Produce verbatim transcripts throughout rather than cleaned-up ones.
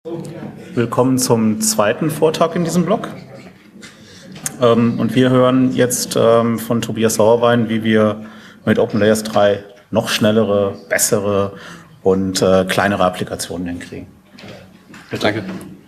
Willkommen zum zweiten Vortrag in diesem Blog. Ähm, und wir hören jetzt ähm, von Tobias Sauerwein, wie wir mit OpenLayers drei noch schnellere, bessere und äh, kleinere Applikationen hinkriegen. Bitte. Danke.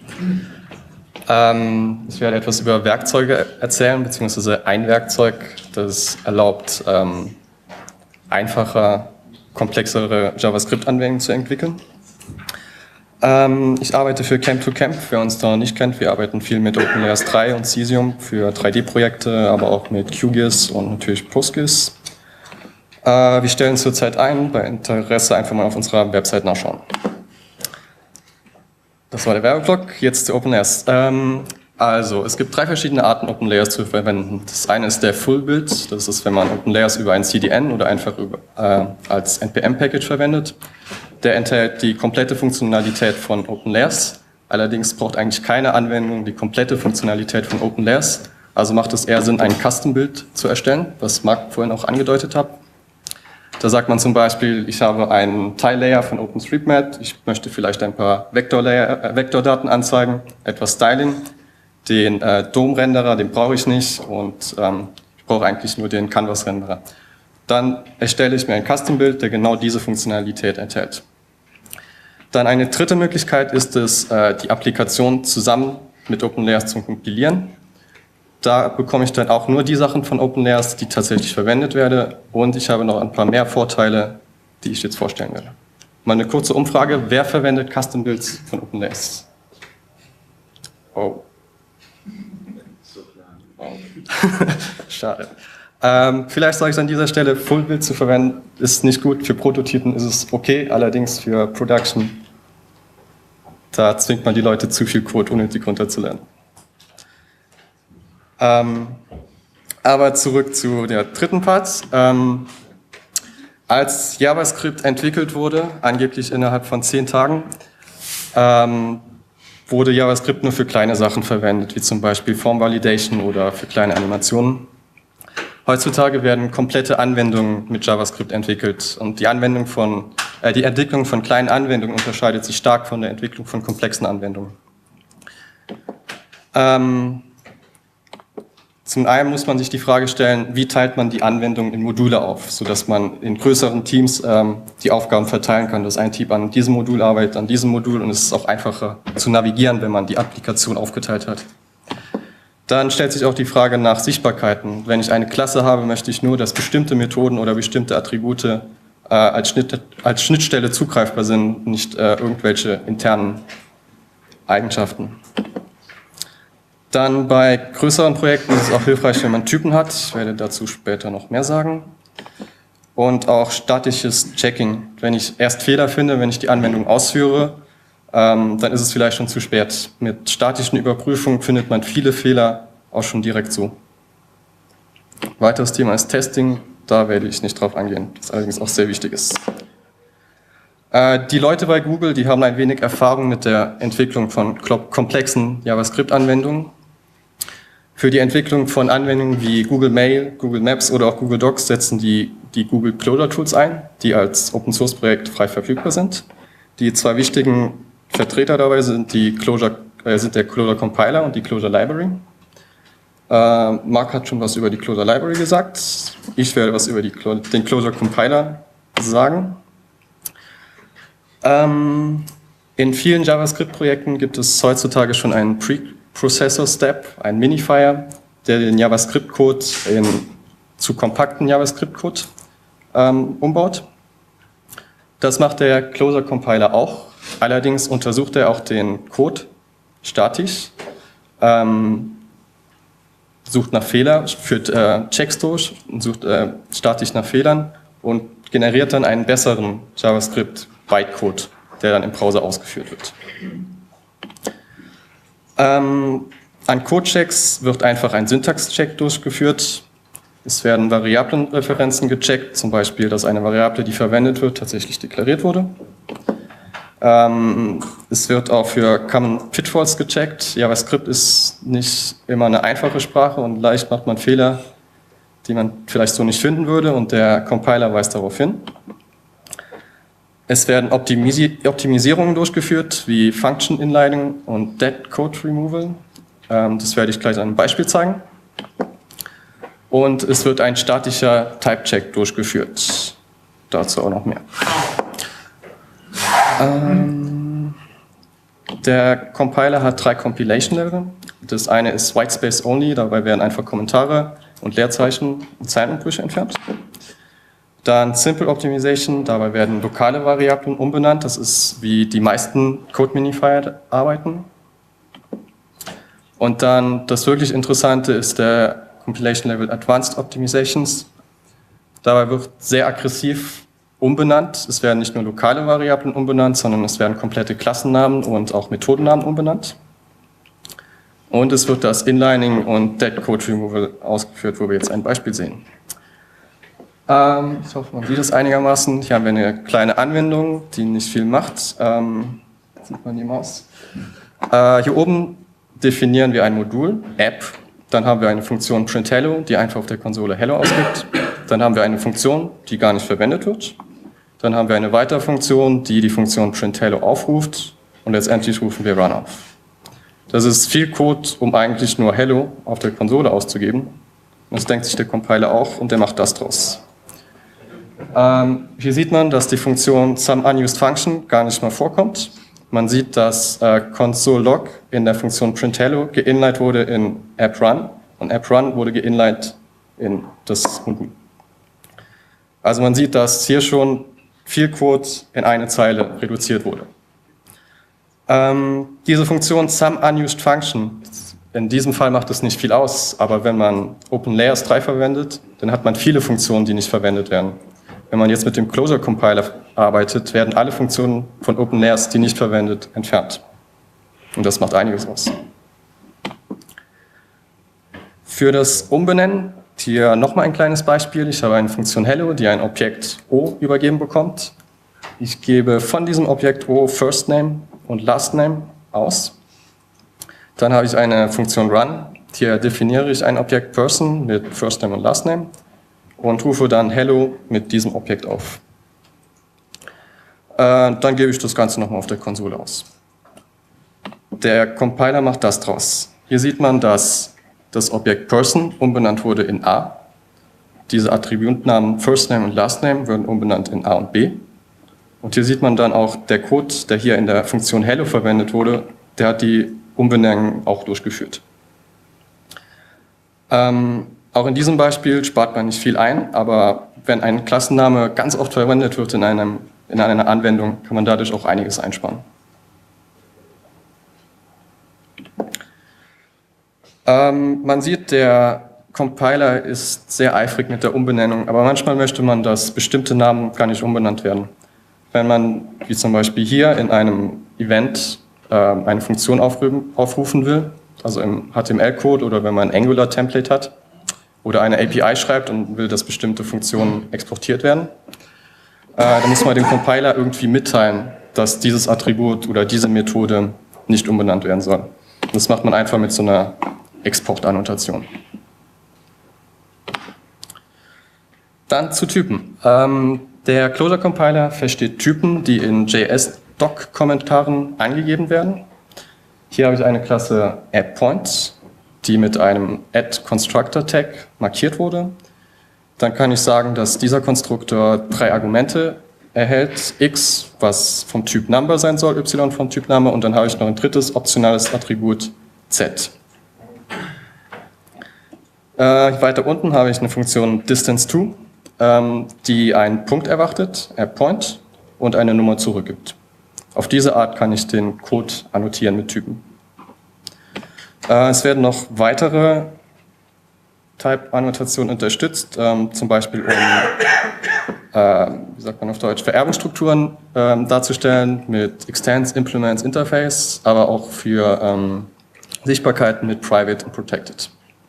Ähm, ich werde etwas über Werkzeuge erzählen, beziehungsweise ein Werkzeug, das erlaubt, ähm, einfacher, komplexere JavaScript-Anwendungen zu entwickeln. Ähm, ich arbeite für Camp to Camp. Wer uns da noch nicht kennt, wir arbeiten viel mit OpenLayers drei und Cesium für drei D-Projekte, aber auch mit QGIS und natürlich PostGIS. Äh, wir stellen zurzeit ein, bei Interesse einfach mal auf unserer Website nachschauen. Das war der Werbeblock, jetzt zu OpenLayers. Ähm, also, es gibt drei verschiedene Arten, OpenLayers zu verwenden. Das eine ist der Full-Build, das ist, wenn man OpenLayers über ein C D N oder einfach über, äh, als N P M-Package verwendet. Der enthält die komplette Funktionalität von OpenLayers. Allerdings braucht eigentlich keine Anwendung die komplette Funktionalität von OpenLayers. Also macht es eher Sinn, ein Custom-Build zu erstellen, was Marc vorhin auch angedeutet hat. Da sagt man zum Beispiel, ich habe einen Tile-Layer von OpenStreetMap, ich möchte vielleicht ein paar Vektor-Layer, äh, Vektordaten anzeigen, etwas Styling. Den äh, D O M-Renderer, den brauche ich nicht und ähm, ich brauche eigentlich nur den Canvas-Renderer. Dann erstelle ich mir ein Custom-Build, der genau diese Funktionalität enthält. Dann eine dritte Möglichkeit ist es, äh, die Applikation zusammen mit OpenLayers zu kompilieren. Da bekomme ich dann auch nur die Sachen von OpenLayers, die tatsächlich verwendet werden. Und ich habe noch ein paar mehr Vorteile, die ich jetzt vorstellen werde. Mal eine kurze Umfrage. Wer verwendet Custom Builds von OpenLayers? Oh. oh. Schade. Ähm, vielleicht sage ich an dieser Stelle, Full Build zu verwenden ist nicht gut. Für Prototypen ist es okay. Allerdings für Production, da zwingt man die Leute zu viel Code unnötig runterzulernen. Ähm, aber zurück zu der dritten Part. Ähm, als JavaScript entwickelt wurde, angeblich innerhalb von zehn Tagen, ähm, wurde JavaScript nur für kleine Sachen verwendet, wie zum Beispiel Form Validation oder für kleine Animationen. Heutzutage werden komplette Anwendungen mit JavaScript entwickelt und die, Anwendung von, äh, die Entwicklung von kleinen Anwendungen unterscheidet sich stark von der Entwicklung von komplexen Anwendungen. Ähm, Zum einen muss man sich die Frage stellen, wie teilt man die Anwendung in Module auf, sodass man in größeren Teams ähm, die Aufgaben verteilen kann, dass ein Team an diesem Modul arbeitet, an diesem Modul, und es ist auch einfacher zu navigieren, wenn man die Applikation aufgeteilt hat. Dann stellt sich auch die Frage nach Sichtbarkeiten. Wenn ich eine Klasse habe, möchte ich nur, dass bestimmte Methoden oder bestimmte Attribute äh, als, Schnitt, als Schnittstelle zugreifbar sind, nicht äh, irgendwelche internen Eigenschaften. Dann bei größeren Projekten ist es auch hilfreich, wenn man Typen hat. Ich werde dazu später noch mehr sagen. Und auch statisches Checking. Wenn ich erst Fehler finde, wenn ich die Anwendung ausführe, ähm, dann ist es vielleicht schon zu spät. Mit statischen Überprüfungen findet man viele Fehler auch schon direkt so. Weiteres Thema ist Testing. Da werde ich nicht drauf eingehen, das allerdings auch sehr wichtig ist. Äh, die Leute bei Google, die haben ein wenig Erfahrung mit der Entwicklung von komplexen JavaScript-Anwendungen. Für die Entwicklung von Anwendungen wie Google Mail, Google Maps oder auch Google Docs setzen die die Google Clojure Tools ein, die als Open-Source-Projekt frei verfügbar sind. Die zwei wichtigen Vertreter dabei sind, die Clojure, äh, sind der Clojure Compiler und die Clojure Library. Äh, Marc hat schon was über die Clojure Library gesagt. Ich werde was über die, den Clojure Compiler sagen. Ähm, in vielen JavaScript-Projekten gibt es heutzutage schon einen Preprocessor-Step, einen Minifier, der den JavaScript-Code in zu kompakten JavaScript-Code ähm, umbaut. Das macht der Clojure-Compiler auch. Allerdings untersucht er auch den Code statisch, ähm, sucht nach Fehlern, führt äh, Checks durch und sucht äh, statisch nach Fehlern und generiert dann einen besseren JavaScript-Bytecode, der dann im Browser ausgeführt wird. Ähm, an Code-Checks wird einfach ein Syntax-Check durchgeführt. Es werden Variablenreferenzen gecheckt, zum Beispiel, dass eine Variable, die verwendet wird, tatsächlich deklariert wurde. Ähm, es wird auch für Common Pitfalls gecheckt. JavaScript ist nicht immer eine einfache Sprache und leicht macht man Fehler, die man vielleicht so nicht finden würde, und der Compiler weist darauf hin. Es werden Optimisi Optimisierungen durchgeführt, wie Function Inlining und Dead Code Removal. Ähm, das werde ich gleich an einem Beispiel zeigen. Und es wird ein statischer Type-Check durchgeführt. Dazu auch noch mehr. Ähm, der Compiler hat drei Compilation-Level. Das eine ist Whitespace Only, dabei werden einfach Kommentare und Leerzeichen und Zeilenumbrüche entfernt. Dann Simple Optimization, dabei werden lokale Variablen umbenannt. Das ist, wie die meisten Code-Minifier arbeiten. Und dann das wirklich Interessante ist der Compilation Level Advanced Optimizations. Dabei wird sehr aggressiv umbenannt. Es werden nicht nur lokale Variablen umbenannt, sondern es werden komplette Klassennamen und auch Methodennamen umbenannt. Und es wird das Inlining und Dead Code Removal ausgeführt, wo wir jetzt ein Beispiel sehen. Ähm, ich hoffe, man sieht es einigermaßen. Hier haben wir eine kleine Anwendung, die nicht viel macht. Ähm, sieht man die Maus? Äh, hier oben definieren wir ein Modul, App. Dann haben wir eine Funktion printHello, die einfach auf der Konsole Hello ausgibt. Dann haben wir eine Funktion, die gar nicht verwendet wird. Dann haben wir eine weitere Funktion, die die Funktion printHello aufruft. Und letztendlich rufen wir Run auf. Das ist viel Code, um eigentlich nur Hello auf der Konsole auszugeben. Das denkt sich der Compiler auch und der macht das draus. Ähm, hier sieht man, dass die Funktion SomeUnusedFunction gar nicht mal vorkommt. Man sieht, dass äh, console.log in der Funktion printHello geinline wurde in AppRun und AppRun wurde geinline in das Modul. Also man sieht, dass hier schon viel Code in eine Zeile reduziert wurde. Ähm, diese Funktion SomeUnusedFunction, in diesem Fall macht es nicht viel aus, aber wenn man OpenLayers drei verwendet, dann hat man viele Funktionen, die nicht verwendet werden. Wenn man jetzt mit dem Closure Compiler arbeitet, werden alle Funktionen von OpenLayers, die nicht verwendet, entfernt. Und das macht einiges aus. Für das Umbenennen hier nochmal ein kleines Beispiel. Ich habe eine Funktion Hello, die ein Objekt O übergeben bekommt. Ich gebe von diesem Objekt O First Name und Last Name aus. Dann habe ich eine Funktion Run. Hier definiere ich ein Objekt Person mit First Name und Last Name und rufe dann Hello mit diesem Objekt auf. Äh, dann gebe ich das Ganze nochmal auf der Konsole aus. Der Compiler macht das draus. Hier sieht man, dass das Objekt Person umbenannt wurde in A. Diese Attributnamen First Name und Last Name werden umbenannt in A und B. Und hier sieht man dann auch, der Code, der hier in der Funktion Hello verwendet wurde, der hat die Umbenennung auch durchgeführt. Ähm, auch in diesem Beispiel spart man nicht viel ein, aber wenn ein Klassenname ganz oft verwendet wird in, einem, in einer Anwendung, kann man dadurch auch einiges einsparen. Ähm, man sieht, der Compiler ist sehr eifrig mit der Umbenennung, aber manchmal möchte man, dass bestimmte Namen gar nicht umbenannt werden. Wenn man, wie zum Beispiel hier, in einem Event äh, eine Funktion aufrufen, aufrufen will, also im H T M L-Code oder wenn man ein Angular-Template hat oder eine A P I schreibt und will, dass bestimmte Funktionen exportiert werden, äh, dann muss man dem Compiler irgendwie mitteilen, dass dieses Attribut oder diese Methode nicht umbenannt werden soll. Das macht man einfach mit so einer Exportannotation. Dann zu Typen. Ähm, der Closure Compiler versteht Typen, die in J S-Doc-Kommentaren angegeben werden. Hier habe ich eine Klasse AppPoint, die mit einem add-Constructor-Tag markiert wurde. Dann kann ich sagen, dass dieser Konstruktor drei Argumente erhält, x, was vom Typ Number sein soll, y vom Typ Name, und dann habe ich noch ein drittes optionales Attribut z. Äh, weiter unten habe ich eine Funktion DistanceTo, ähm, die einen Punkt erwartet, AppPoint, und eine Nummer zurückgibt. Auf diese Art kann ich den Code annotieren mit Typen. Äh, es werden noch weitere Type-Annotationen unterstützt, ähm, zum Beispiel um, äh, wie sagt man auf Deutsch, Vererbungsstrukturen ähm, darzustellen mit Extends, Implements, Interface, aber auch für ähm, Sichtbarkeiten mit Private und Protected.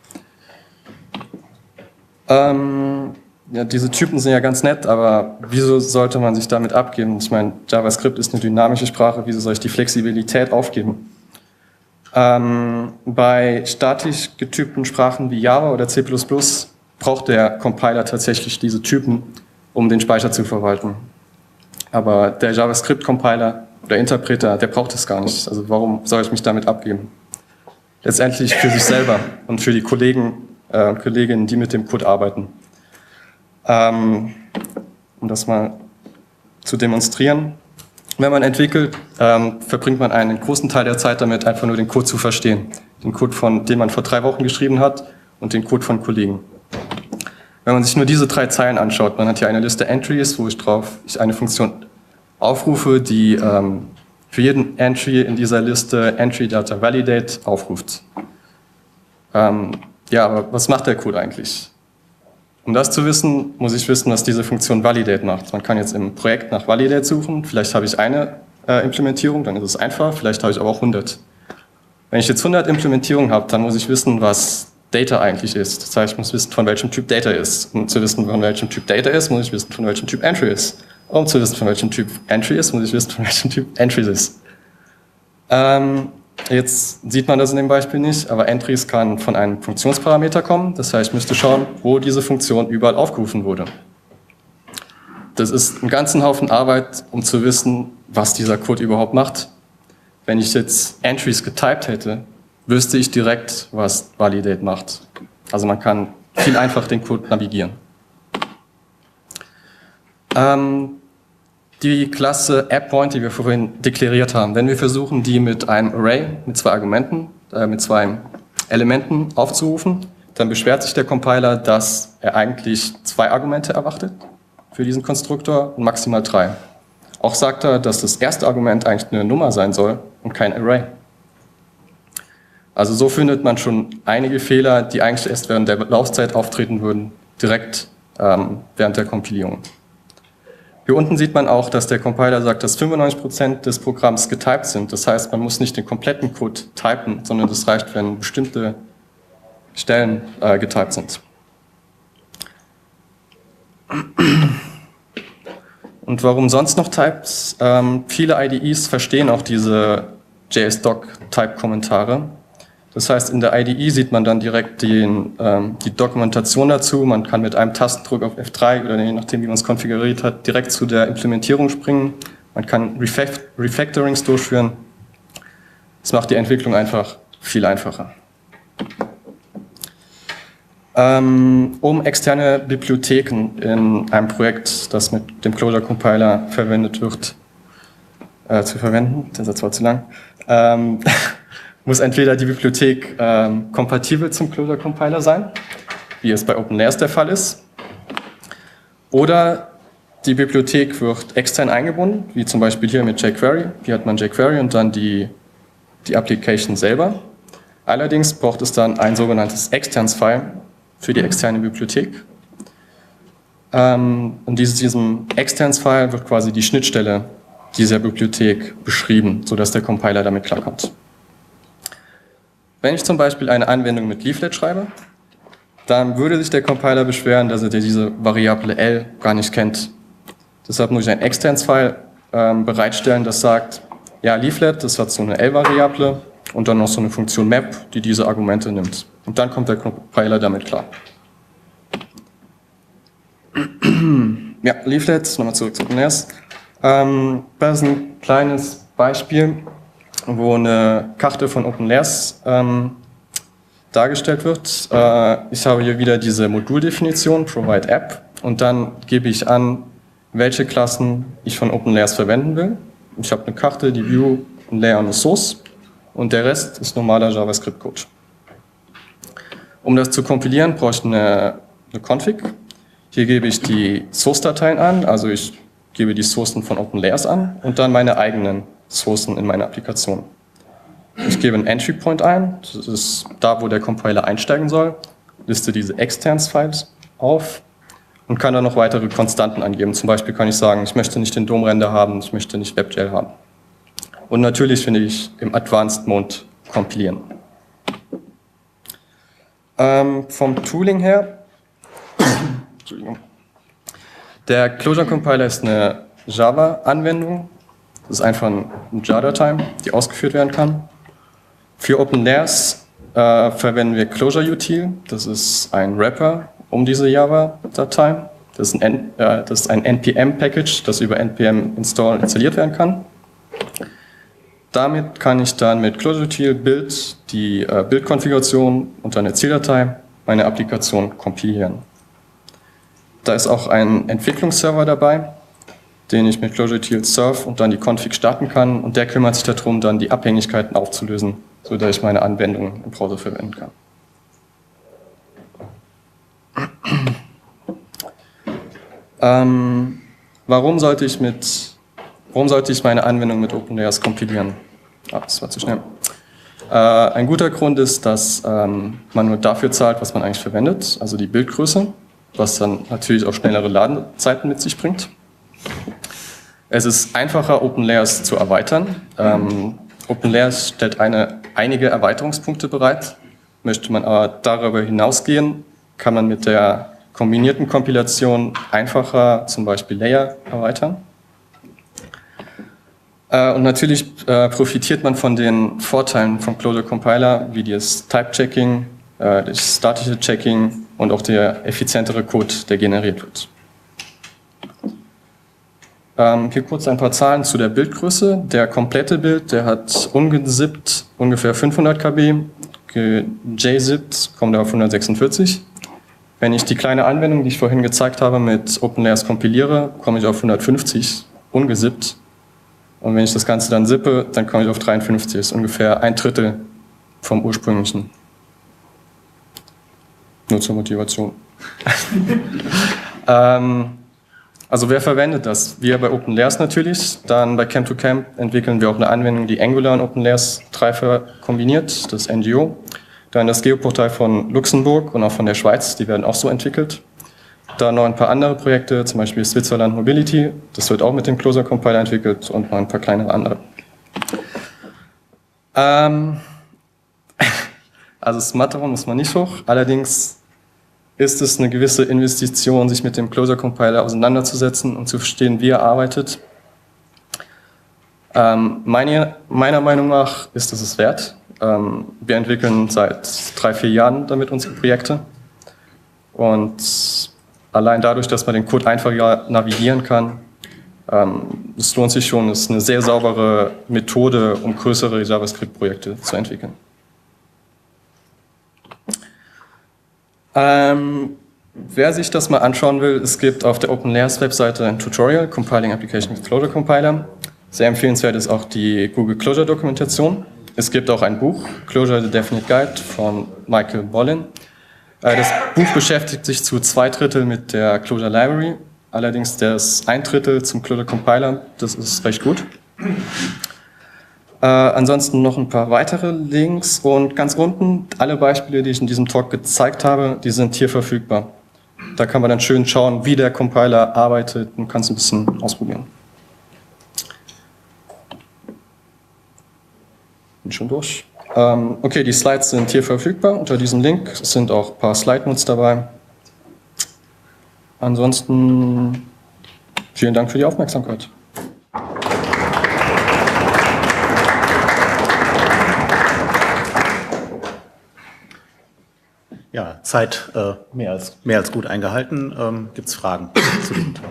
Ähm, ja, diese Typen sind ja ganz nett, aber wieso sollte man sich damit abgeben? Ich meine, JavaScript ist eine dynamische Sprache, wieso soll ich die Flexibilität aufgeben? Ähm, bei statisch getypten Sprachen wie Java oder C plus plus braucht der Compiler tatsächlich diese Typen, um den Speicher zu verwalten. Aber der JavaScript-Compiler oder Interpreter, der braucht es gar nicht. Also warum soll ich mich damit abgeben? Letztendlich für sich selber und für die Kollegen, äh, Kolleginnen, die mit dem Code arbeiten. Ähm, um das mal zu demonstrieren. Wenn man entwickelt, ähm, verbringt man einen großen Teil der Zeit damit, einfach nur den Code zu verstehen. Den Code, von, den man vor drei Wochen geschrieben hat und den Code von Kollegen. Wenn man sich nur diese drei Zeilen anschaut, man hat hier eine Liste Entries, wo ich drauf ich eine Funktion aufrufe, die ähm, für jeden Entry in dieser Liste Entry Data Validate aufruft. Ähm, ja, aber was macht der Code eigentlich? Um das zu wissen, muss ich wissen, was diese Funktion Validate macht. Man kann jetzt im Projekt nach Validate suchen. Vielleicht habe ich eine äh, Implementierung, dann ist es einfach. Vielleicht habe ich aber auch hundert. Wenn ich jetzt hundert Implementierungen habe, dann muss ich wissen, was Data eigentlich ist. Das heißt, ich muss wissen, von welchem Typ Data ist. Um zu wissen, von welchem Typ Data ist, muss ich wissen, von welchem Typ Entry ist. Um zu wissen, von welchem Typ Entry ist, muss ich wissen, von welchem Typ Entry ist. Ähm, Jetzt sieht man das in dem Beispiel nicht, aber Entries kann von einem Funktionsparameter kommen. Das heißt, ich müsste schauen, wo diese Funktion überall aufgerufen wurde. Das ist ein ganzen Haufen Arbeit, um zu wissen, was dieser Code überhaupt macht. Wenn ich jetzt Entries getypt hätte, wüsste ich direkt, was Validate macht. Also man kann viel einfacher den Code navigieren. Ähm, Die Klasse AppPoint, die wir vorhin deklariert haben, wenn wir versuchen, die mit einem Array, mit zwei Argumenten, äh, mit zwei Elementen aufzurufen, dann beschwert sich der Compiler, dass er eigentlich zwei Argumente erwartet für diesen Konstruktor und maximal drei. Auch sagt er, dass das erste Argument eigentlich eine Nummer sein soll und kein Array. Also so findet man schon einige Fehler, die eigentlich erst während der Laufzeit auftreten würden, direkt ähm, während der Kompilierung. Hier unten sieht man auch, dass der Compiler sagt, dass fünfundneunzig Prozent des Programms getypt sind. Das heißt, man muss nicht den kompletten Code typen, sondern das reicht, wenn bestimmte Stellen äh, getypt sind. Und warum sonst noch Types? Ähm, viele I D Es verstehen auch diese J S-Doc-Type-Kommentare. Das heißt, in der I D E sieht man dann direkt den, ähm, die Dokumentation dazu. Man kann mit einem Tastendruck auf F drei oder je nachdem, wie man es konfiguriert hat, direkt zu der Implementierung springen. Man kann Refact Refactorings durchführen. Das macht die Entwicklung einfach viel einfacher. Ähm, um externe Bibliotheken in einem Projekt, das mit dem Clojure Compiler verwendet wird, äh, zu verwenden, der Satz war zu lang, ähm, muss entweder die Bibliothek ähm, kompatibel zum Clojure Compiler sein, wie es bei OpenLayers der Fall ist, oder die Bibliothek wird extern eingebunden, wie zum Beispiel hier mit jQuery. Hier hat man jQuery und dann die, die Application selber. Allerdings braucht es dann ein sogenanntes Externs-File für die externe Bibliothek. Ähm, und dieses, diesem Externs-File wird quasi die Schnittstelle dieser Bibliothek beschrieben, sodass der Compiler damit klarkommt. Wenn ich zum Beispiel eine Anwendung mit Leaflet schreibe, dann würde sich der Compiler beschweren, dass er diese Variable L gar nicht kennt. Deshalb muss ich ein Externs-File ähm, bereitstellen, das sagt, ja, Leaflet, das hat so eine L-Variable und dann noch so eine Funktion Map, die diese Argumente nimmt. Und dann kommt der Compiler damit klar. Ja, Leaflet, nochmal zurück zu OpenLayers. Ähm, das ist ein kleines Beispiel, wo eine Karte von OpenLayers ähm, dargestellt wird. Äh, ich habe hier wieder diese Moduldefinition, Provide App, und dann gebe ich an, welche Klassen ich von OpenLayers verwenden will. Ich habe eine Karte, die View, ein Layer und eine Source, und der Rest ist normaler JavaScript-Code. Um das zu kompilieren, brauche ich eine, eine Config. Hier gebe ich die Source-Dateien an, also ich gebe die Sourcen von OpenLayers an und dann meine eigenen Sourcen in meiner Applikation. Ich gebe einen Entry Point ein, das ist da, wo der Compiler einsteigen soll, liste diese Externs-Files auf und kann dann noch weitere Konstanten angeben. Zum Beispiel kann ich sagen, ich möchte nicht den D O M-Render haben, ich möchte nicht WebGL haben. Und natürlich finde ich im Advanced Mode kompilieren. Ähm, vom Tooling her, Entschuldigung. Der Clojure Compiler ist eine Java-Anwendung. Das ist einfach eine jar-Datei, die ausgeführt werden kann. Für OpenLayers äh, verwenden wir Clojure Util. Das ist ein Wrapper um diese Java-Datei. Das ist ein, äh, das ist ein N P M-Package, das über N P M Install installiert werden kann. Damit kann ich dann mit Clojure Build die äh, Bildkonfiguration und eine Zieldatei meine Applikation kompilieren. Da ist auch ein Entwicklungsserver dabei, den ich mit Clojure Surf und dann die Config starten kann, und der kümmert sich darum, dann die Abhängigkeiten aufzulösen, sodass ich meine Anwendung im Browser verwenden kann. ähm, warum sollte ich mit, warum sollte ich meine Anwendung mit OpenLayers kompilieren? Ah, das war zu schnell. Äh, ein guter Grund ist, dass ähm, man nur dafür zahlt, was man eigentlich verwendet, also die Bildgröße, was dann natürlich auch schnellere Ladezeiten mit sich bringt. Es ist einfacher, OpenLayers zu erweitern. Ähm, OpenLayers stellt eine, einige Erweiterungspunkte bereit. Möchte man aber darüber hinausgehen, kann man mit der kombinierten Kompilation einfacher zum Beispiel Layer erweitern. Äh, und natürlich äh, profitiert man von den Vorteilen vom Clojure Compiler, wie das Type-Checking, äh, das statische Checking und auch der effizientere Code, der generiert wird. Ähm, hier kurz ein paar Zahlen zu der Bildgröße. Der komplette Bild, der hat ungezippt ungefähr fünfhundert Kilobyte, J-zippt kommt er auf hundertsechsundvierzig. Wenn ich die kleine Anwendung, die ich vorhin gezeigt habe, mit OpenLayers kompiliere, komme ich auf hundertfünfzig, ungesippt. Und wenn ich das Ganze dann zippe, dann komme ich auf dreiundfünfzig, das ist ungefähr ein Drittel vom ursprünglichen. Nur zur Motivation. ähm, also wer verwendet das? Wir bei OpenLayers natürlich. Dann bei Camp to Camp entwickeln wir auch eine Anwendung, die Angular und OpenLayers Treiber kombiniert, das N G O. Dann das Geoportal von Luxemburg und auch von der Schweiz, die werden auch so entwickelt. Dann noch ein paar andere Projekte, zum Beispiel Switzerland Mobility, das wird auch mit dem Clojure Compiler entwickelt, und noch ein paar kleinere andere. Ähm, also das Matterhorn muss man nicht hoch, allerdings ist es eine gewisse Investition, sich mit dem Clojure Compiler auseinanderzusetzen und zu verstehen, wie er arbeitet. Ähm, meine, meiner Meinung nach ist es es wert. Ähm, wir entwickeln seit drei, vier Jahren damit unsere Projekte. Und allein dadurch, dass man den Code einfacher navigieren kann, ähm, es lohnt sich schon, es ist eine sehr saubere Methode, um größere JavaScript-Projekte zu entwickeln. Ähm, wer sich das mal anschauen will, es gibt auf der OpenLayers Webseite ein Tutorial, Compiling Application with Clojure Compiler. Sehr empfehlenswert ist auch die Google Clojure Dokumentation. Es gibt auch ein Buch, Clojure The Definite Guide von Michael Bollin. Das Buch beschäftigt sich zu zwei Drittel mit der Clojure Library, allerdings das ein Drittel zum Clojure Compiler, das ist recht gut. Äh, ansonsten noch ein paar weitere Links, und ganz unten, alle Beispiele, die ich in diesem Talk gezeigt habe, die sind hier verfügbar. Da kann man dann schön schauen, wie der Compiler arbeitet, und kann es ein bisschen ausprobieren. Bin schon durch. Ähm, okay, die Slides sind hier verfügbar unter diesem Link. Es sind auch ein paar Slide-Notes dabei. Ansonsten vielen Dank für die Aufmerksamkeit. Ja, Zeit äh, mehr, als, mehr als gut eingehalten. Ähm, Gibt es Fragen zu diesem Talk?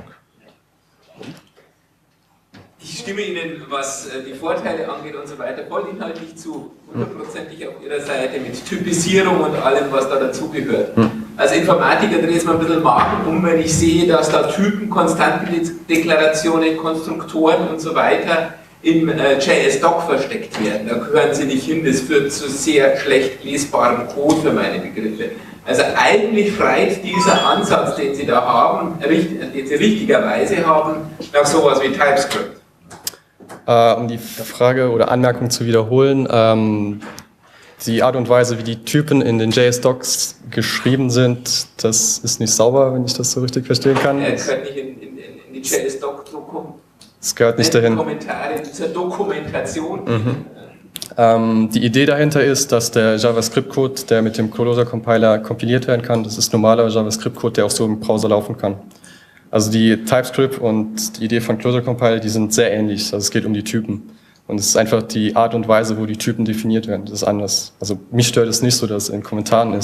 Ich stimme Ihnen, was die Vorteile angeht und so weiter, voll inhaltlich zu, hundertprozentig auf Ihrer Seite mit Typisierung und allem, was da dazugehört. Als Informatiker dreht es mir ein bisschen Magen um, wenn ich sehe, dass da Typen, Konstantendeklarationen, Konstruktoren und so weiter im äh, J S-Doc versteckt werden. Da gehören sie nicht hin, das führt zu sehr schlecht lesbarem Code für meine Begriffe. Also eigentlich freit dieser Ansatz, den Sie da haben, den Sie richtigerweise haben, nach sowas wie TypeScript. Äh, um die Frage oder Anmerkung zu wiederholen, ähm, die Art und Weise, wie die Typen in den J S-Docs geschrieben sind, das ist nicht sauber, wenn ich das so richtig verstehen kann. Ja, das gehört nicht in, in, in die J S-Doc-Dokumentation. Es gehört nicht dahin. Kommentare zur Dokumentation. Mhm. Ähm, die Idee dahinter ist, dass der JavaScript-Code, der mit dem Clojure Compiler kompiliert werden kann, das ist normaler JavaScript-Code, der auch so im Browser laufen kann. Also die TypeScript und die Idee von Clojure Compiler, die sind sehr ähnlich. Also es geht um die Typen. Und es ist einfach die Art und Weise, wo die Typen definiert werden. Das ist anders. Also mich stört es nicht so, dass es in Kommentaren ist.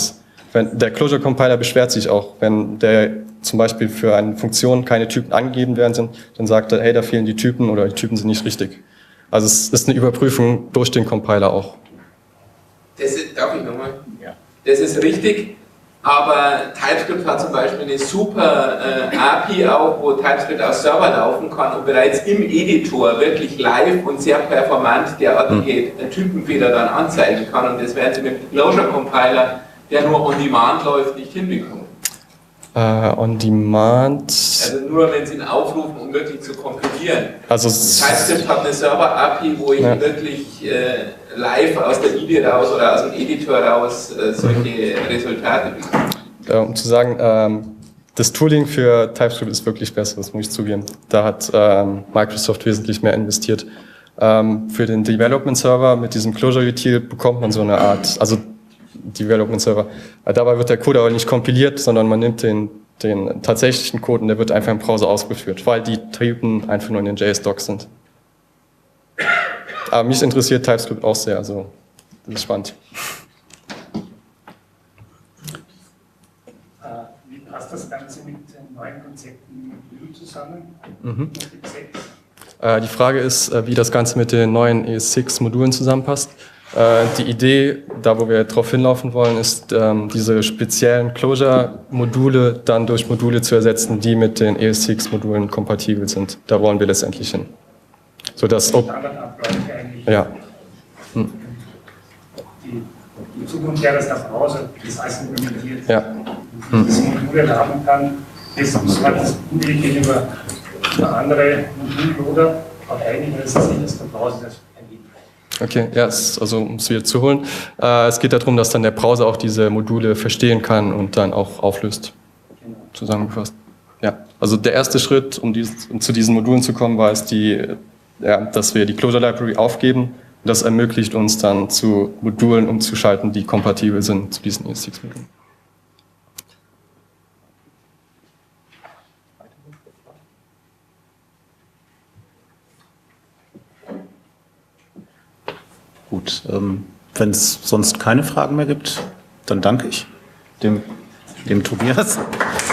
wenn der Clojure Compiler beschwert sich auch, wenn der zum Beispiel für eine Funktion keine Typen angegeben werden sind, dann sagt er, hey, da fehlen die Typen oder die Typen sind nicht richtig. Also es ist eine Überprüfung durch den Compiler auch. Das ist, darf ich nochmal? Ja. Das ist richtig, aber TypeScript hat zum Beispiel eine super äh, A P I auch, wo TypeScript auf Server laufen kann und bereits im Editor wirklich live und sehr performant derartige hm. Typenfehler dann anzeigen kann, und das werden Sie mit dem Clojure Compiler, der nur on demand läuft, nicht hinbekommen. Uh, on demand. Also nur wenn Sie ihn aufrufen, um wirklich zu kompilieren. Also TypeScript hat eine Server-A P I, wo ich ja. wirklich äh, live aus der I D E raus oder aus dem Editor raus äh, solche mhm. Resultate bekomme. Ja, um zu sagen, ähm, das Tooling für TypeScript ist wirklich besser, das muss ich zugeben. Da hat ähm, Microsoft wesentlich mehr investiert. Ähm, für den Development Server mit diesem Clojure Util bekommt man so eine Art, also Development Server. Dabei wird der Code aber nicht kompiliert, sondern man nimmt den, den tatsächlichen Code und der wird einfach im Browser ausgeführt, weil die Typen einfach nur in den J S-Docs sind. Aber mich interessiert TypeScript auch sehr, also das ist spannend. Wie passt das Ganze mit den neuen Konzepten Modul zusammen? Mhm. Die Frage ist, wie das Ganze mit den neuen E S sechs Modulen zusammenpasst. Die Idee, da wo wir drauf hinlaufen wollen, ist, diese speziellen Clojure-Module dann durch Module zu ersetzen, die mit den E S sechs Modulen kompatibel sind. Da wollen wir letztendlich hin. So dass Standardabläufe eigentlich. Ja. Hm. Die, die Zukunft wäre das der Browser, das alles implementiert. Ja. Hm. Das Modul haben kann, das hat das Modul gegenüber andere Modulloader, aber eigentlich ist es nicht, dass der Browser das. Okay, ja, es, also um es wieder zu holen. Äh, es geht darum, dass dann der Browser auch diese Module verstehen kann und dann auch auflöst. Zusammengefasst. Ja, also der erste Schritt, um, dies, um zu diesen Modulen zu kommen, war es, die, ja, dass wir die Clojure Library aufgeben. Das ermöglicht uns dann zu Modulen umzuschalten, die kompatibel sind zu diesen E S sechs Modulen. Gut, ähm, wenn es sonst keine Fragen mehr gibt, dann danke ich dem, dem Tobias.